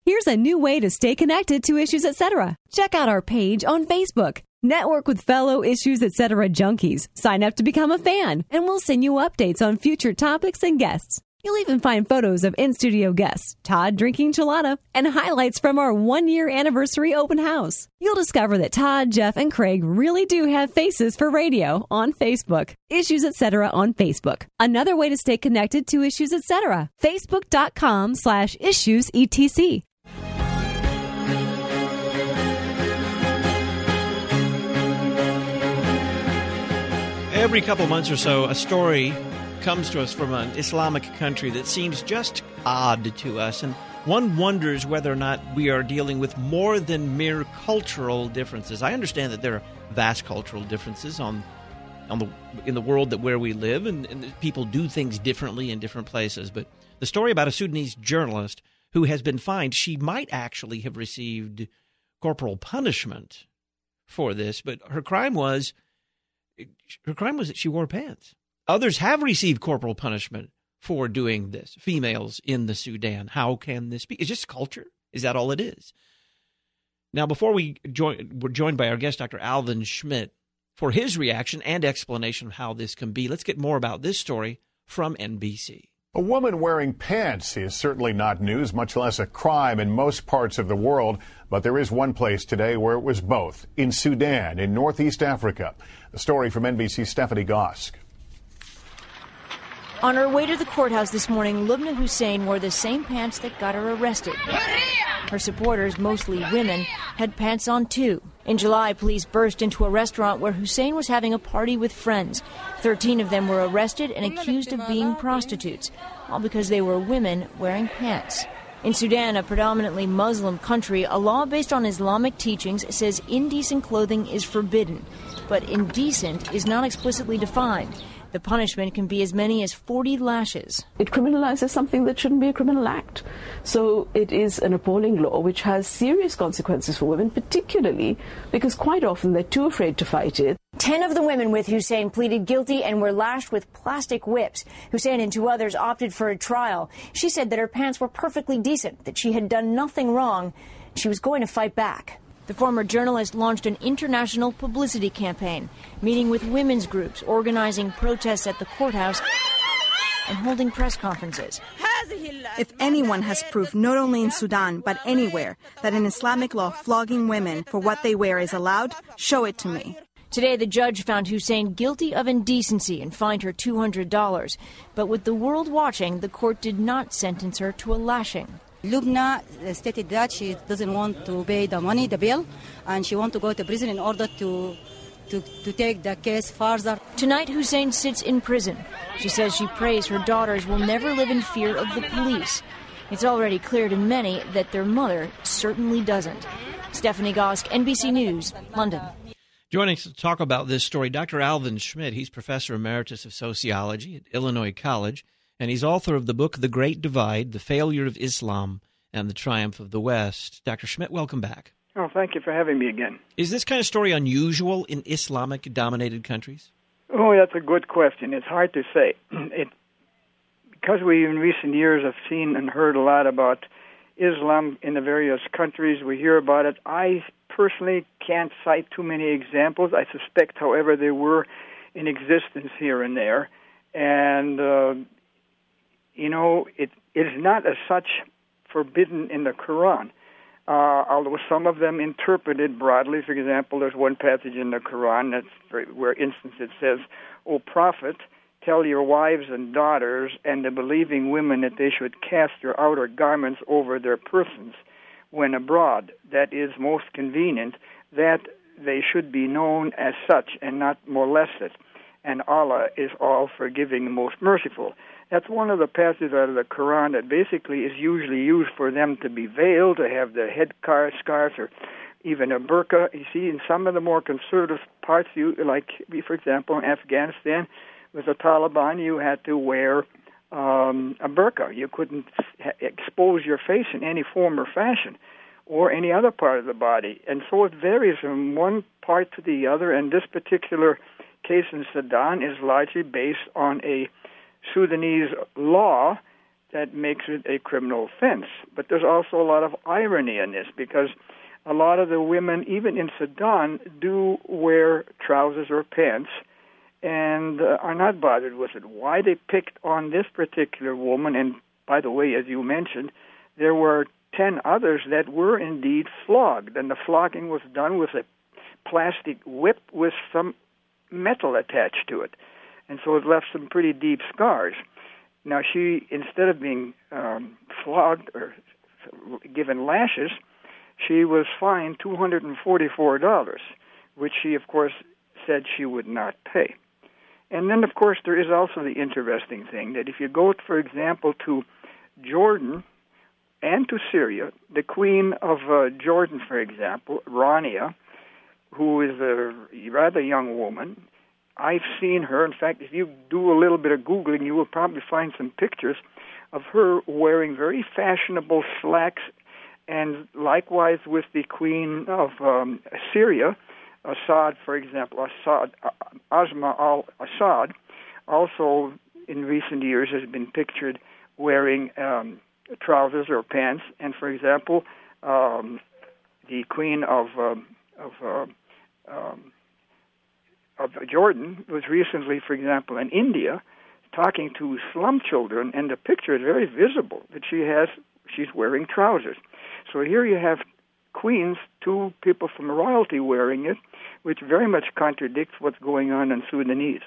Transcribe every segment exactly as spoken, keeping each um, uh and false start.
Here's a new way to stay connected to Issues Etc. Check out our page on Facebook. Network with fellow Issues Etc. junkies. Sign up to become a fan, and we'll send you updates on future topics and guests. You'll even find photos of in-studio guests, Todd drinking chelada, and highlights from our one-year anniversary open house. You'll discover that Todd, Jeff, and Craig really do have faces for radio on Facebook. Issues Etc. on Facebook. Another way to stay connected to Issues Etc. Facebook.com slash Issues Etc. Every couple months or so, a story comes to us from an Islamic country that seems just odd to us, and one wonders whether or not we are dealing with more than mere cultural differences. I understand that there are vast cultural differences on, on the in the world that where we live, and, and people do things differently in different places. But the story about a Sudanese journalist who has been fined, she might actually have received corporal punishment for this, but her crime was her crime was that she wore pants. Others have received corporal punishment for doing this, females in the Sudan. How can this be? It's just culture. Is that all it is? Now, before we join, we're joined by our guest, Doctor Alvin Schmidt, for his reaction and explanation of how this can be. Let's get more about this story from N B C. A woman wearing pants is certainly not news, much less a crime in most parts of the world. But there is one place today where it was both, in Sudan, in northeast Africa. The story from N B C's Stephanie Gosk. On her way to the courthouse this morning, Lubna Hussein wore the same pants that got her arrested. Her supporters, mostly women, had pants on too. In July, police burst into a restaurant where Hussein was having a party with friends. Thirteen of them were arrested and accused of being prostitutes, all because they were women wearing pants. In Sudan, a predominantly Muslim country, a law based on Islamic teachings says indecent clothing is forbidden. But indecent is not explicitly defined. The punishment can be as many as forty lashes. It criminalizes something that shouldn't be a criminal act. So it is an appalling law which has serious consequences for women, particularly because quite often they're too afraid to fight it. Ten of the women with Hussein pleaded guilty and were lashed with plastic whips. Hussein and two others opted for a trial. She said that her pants were perfectly decent, that she had done nothing wrong. She was going to fight back. The former journalist launched an international publicity campaign, meeting with women's groups, organizing protests at the courthouse, and holding press conferences. If anyone has proof, not only in Sudan, but anywhere, that in Islamic law flogging women for what they wear is allowed, show it to me. Today, the judge found Hussein guilty of indecency and fined her two hundred dollars. But with the world watching, the court did not sentence her to a lashing. Lubna stated that she doesn't want to pay the money, the bill, and she wants to go to prison in order to, to, to take the case further. Tonight, Hussein sits in prison. She says she prays her daughters will never live in fear of the police. It's already clear to many that their mother certainly doesn't. Stephanie Gosk, N B C News, London. Joining us to talk about this story, Doctor Alvin Schmidt. He's Professor Emeritus of Sociology at Illinois College, and he's author of the book The Great Divide, The Failure of Islam and the Triumph of the West. Doctor Schmidt, welcome back. Oh, thank you for having me again. Is this kind of story unusual in Islamic-dominated countries? Oh, that's a good question. It's hard to say. It, because we, in recent years, have seen and heard a lot about Islam in the various countries, we hear about it. I personally can't cite too many examples. I suspect, however, they were in existence here and there. And, uh, you know, it, it is not as such forbidden in the Quran, uh, although some of them interpreted broadly. For example, there's one passage in the Quran that's very, where, instance, it says, "O Prophet, tell your wives and daughters and the believing women that they should cast your outer garments over their persons when abroad. That is most convenient, that they should be known as such and not molested. And Allah is all forgiving and most merciful." That's one of the passages out of the Quran that basically is usually used for them to be veiled, to have the head scarf or even a burqa. You see, in some of the more conservative parts, you like, for example, in Afghanistan, with the Taliban, you had to wear um, a burqa. You couldn't ha- expose your face in any form or fashion, or any other part of the body. And so it varies from one part to the other, and this particular case in Sudan is largely based on a Sudanese law that makes it a criminal offense. But there's also a lot of irony in this, because a lot of the women, even in Sudan, do wear trousers or pants and uh, are not bothered with it. Why they picked on this particular woman, and by the way, as you mentioned, there were ten others that were indeed flogged, and the flogging was done with a plastic whip with some metal attached to it. And so it left some pretty deep scars. Now, she, instead of being um, flogged or given lashes, she was fined two hundred forty-four dollars, which she, of course, said she would not pay. And then, of course, there is also the interesting thing that if you go, for example, to Jordan and to Syria, the queen of uh, Jordan, for example, Rania, who is a rather young woman, I've seen her. In fact, if you do a little bit of Googling, you will probably find some pictures of her wearing very fashionable slacks, and likewise with the queen of um, Syria, Assad, for example, Assad, Asma al-Assad, also in recent years has been pictured wearing um, trousers or pants. And, for example, um, the queen of um, of uh, um, of Jordan was recently, for example, in India, talking to slum children, and the picture is very visible that she has she's wearing trousers. So here you have queens, two people from royalty wearing it, which very much contradicts what's going on in Sudanese.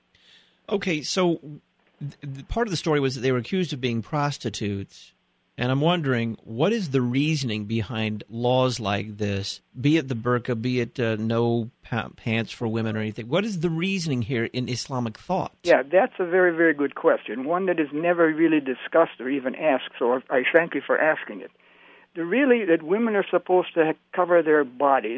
Okay, so th- part of the story was that they were accused of being prostitutes, and I'm wondering, what is the reasoning behind laws like this, be it the burqa, be it uh, no pa- pants for women or anything? What is the reasoning here in Islamic thought? Yeah, that's a very, very good question, one that is never really discussed or even asked, so I thank you for asking it. The really that women are supposed to cover their bodies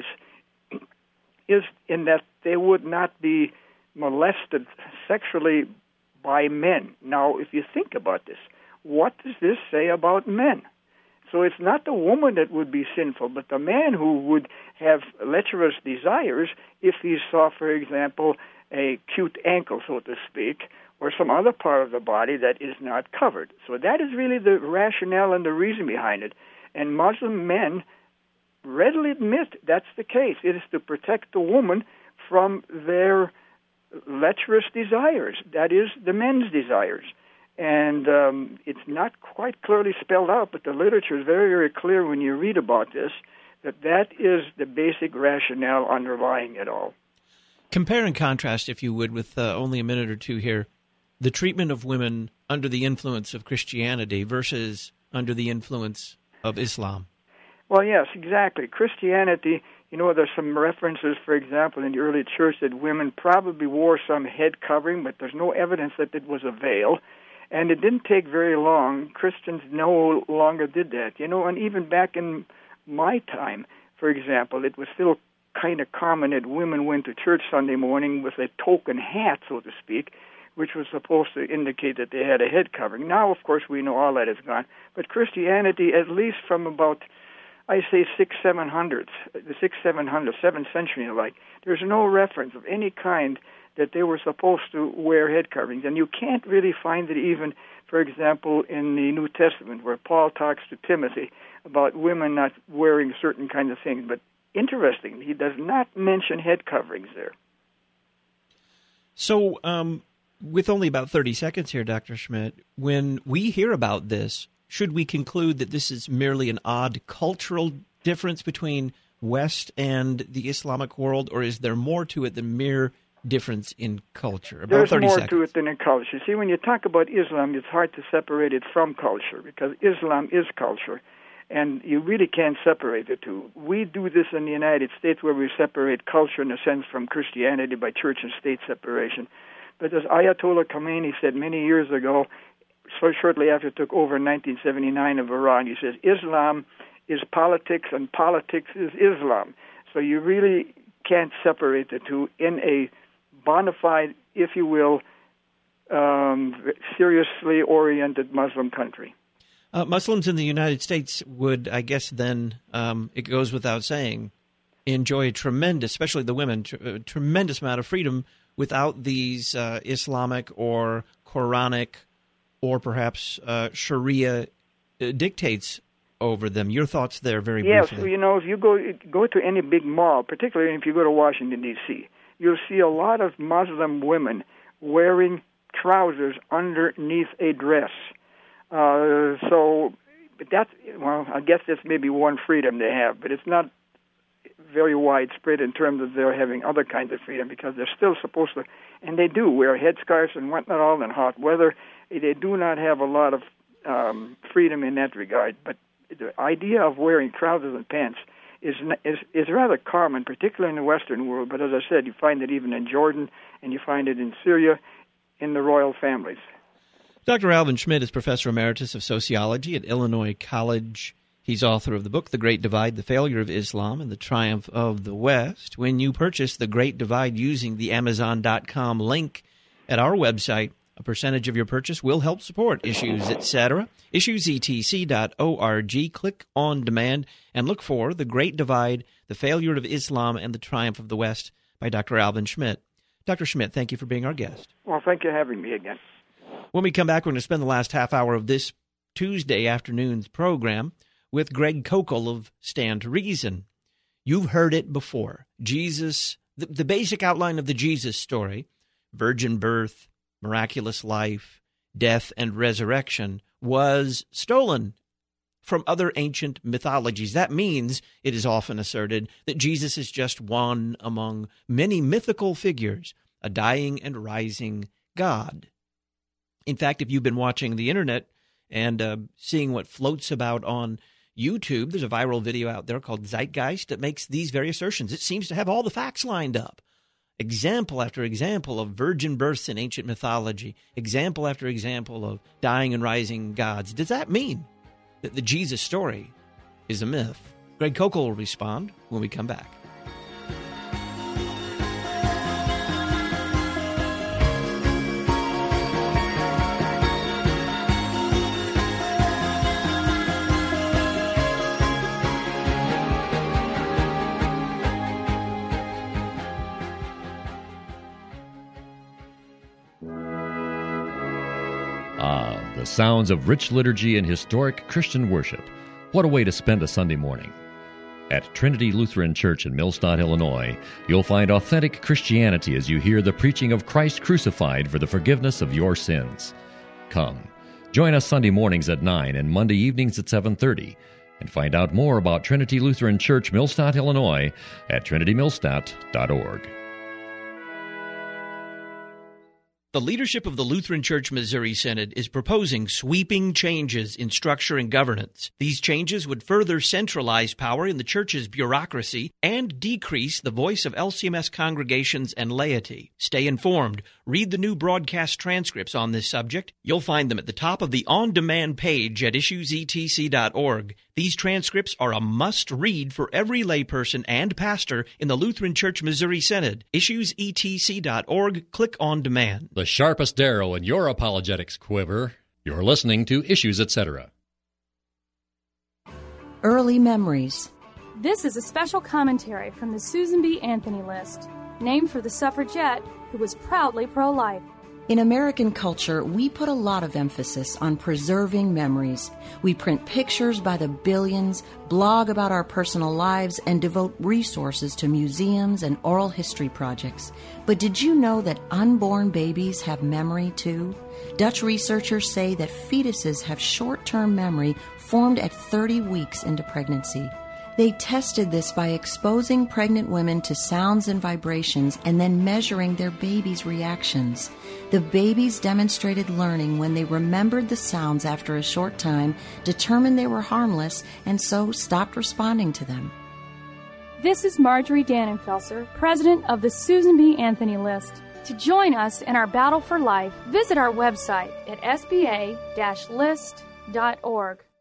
is in that they would not be molested sexually by men. Now, if you think about this, what does this say about men? So it's not the woman that would be sinful, but the man who would have lecherous desires if he saw, for example, a cute ankle, so to speak, or some other part of the body that is not covered. So that is really the rationale and the reason behind it. And Muslim men readily admit that's the case. It is to protect the woman from their lecherous desires, that is, the men's desires. And um, it's not quite clearly spelled out, but the literature is very, very clear when you read about this, that that is the basic rationale underlying it all. Compare and contrast, if you would, with uh, only a minute or two here, the treatment of women under the influence of Christianity versus under the influence of Islam. Well, yes, exactly. Christianity, you know, there's some references, for example, in the early church that women probably wore some head covering, but there's no evidence that it was a veil. And it didn't take very long. Christians no longer did that, you know, and even back in my time, for example, it was still kind of common that women went to church Sunday morning with a token hat, so to speak, which was supposed to indicate that they had a head covering. Now, of course, we know all that is gone. But Christianity, at least from about, I say, six, seven hundreds, the six, seven hundred, seventh century, like, there's no reference of any kind that they were supposed to wear head coverings. And you can't really find it even, for example, in the New Testament, where Paul talks to Timothy about women not wearing certain kinds of things. But interestingly, he does not mention head coverings there. So, um, with only about thirty seconds here, Doctor Schmidt, when we hear about this, should we conclude that this is merely an odd cultural difference between West and the Islamic world, or is there more to it than mere difference in culture? About There's thirty more seconds. to it than in culture. See, when you talk about Islam, it's hard to separate it from culture, because Islam is culture, and you really can't separate the two. We do this in the United States, where we separate culture, in a sense, from Christianity by church and state separation. But as Ayatollah Khomeini said many years ago, so shortly after it took over in nineteen seventy-nine of Iran, he says, Islam is politics and politics is Islam. So you really can't separate the two in a bona fide, if you will, um, seriously oriented Muslim country. Uh, Muslims in the United States would, I guess then, um, it goes without saying, enjoy a tremendous, especially the women, tr- a tremendous amount of freedom without these uh, Islamic or Quranic or perhaps uh, Sharia uh, dictates over them. Your thoughts there, very yes, briefly. Yes, you know, if you go go to any big mall, particularly if you go to Washington, D C, you'll see a lot of Muslim women wearing trousers underneath a dress. Uh, so, but that's, well, I guess that's maybe one freedom they have, but it's not very widespread in terms of their having other kinds of freedom, because they're still supposed to, and they do wear headscarves and whatnot all in hot weather. They do not have a lot of um, freedom in that regard, but the idea of wearing trousers and pants is, is is rather common, particularly in the Western world. But as I said, you find it even in Jordan, and you find it in Syria, in the royal families. Doctor Alvin Schmidt is Professor Emeritus of Sociology at Illinois College. He's author of the book, The Great Divide, The Failure of Islam and the Triumph of the West. When you purchase The Great Divide using the Amazon dot com link at our website, a percentage of your purchase will help support Issues, et cetera. issues e t c dot org. Click on demand and look for The Great Divide, The Failure of Islam and the Triumph of the West by Doctor Alvin Schmidt. Doctor Schmidt, thank you for being our guest. Well, thank you for having me again. When we come back, we're going to spend the last half hour of this Tuesday afternoon's program with Greg Koukl of Stand to Reason. You've heard it before. Jesus, the, the basic outline of the Jesus story, virgin birth, miraculous life, death, and resurrection, was stolen from other ancient mythologies. That means, it is often asserted, that Jesus is just one among many mythical figures, a dying and rising God. In fact, if you've been watching the internet and uh, seeing what floats about on YouTube, there's a viral video out there called Zeitgeist that makes these very assertions. It seems to have all the facts lined up. Example after example of virgin births in ancient mythology, example after example of dying and rising gods. Does that mean that the Jesus story is a myth? Greg Koukl will respond when we come back. Ah, the sounds of rich liturgy and historic Christian worship. What a way to spend a Sunday morning. At Trinity Lutheran Church in Millstadt, Illinois, you'll find authentic Christianity as you hear the preaching of Christ crucified for the forgiveness of your sins. Come, join us Sunday mornings at nine and Monday evenings at seven thirty, and find out more about Trinity Lutheran Church, Millstadt, Illinois at trinity millstadt dot org. The leadership of the Lutheran Church Missouri Synod is proposing sweeping changes in structure and governance. These changes would further centralize power in the church's bureaucracy and decrease the voice of L C M S congregations and laity. Stay informed. Read the new broadcast transcripts on this subject. You'll find them at the top of the on-demand page at issues e t c dot org. These transcripts are a must-read for every layperson and pastor in the Lutheran Church Missouri Synod. issues e t c dot org. Click on demand. The sharpest arrow in your apologetics quiver. You're listening to Issues, et cetera. Early Memories. This is a special commentary from the Susan B. Anthony List, named for the suffragette who was proudly pro-life. In American culture, we put a lot of emphasis on preserving memories. We print pictures by the billions, blog about our personal lives, and devote resources to museums and oral history projects. But did you know that unborn babies have memory too? Dutch researchers say that fetuses have short-term memory formed at thirty weeks into pregnancy. They tested this by exposing pregnant women to sounds and vibrations and then measuring their babies' reactions. The babies demonstrated learning when they remembered the sounds after a short time, determined they were harmless, and so stopped responding to them. This is Marjorie Dannenfelser, president of the Susan B. Anthony List. To join us in our battle for life, visit our website at s b a dash list dot org.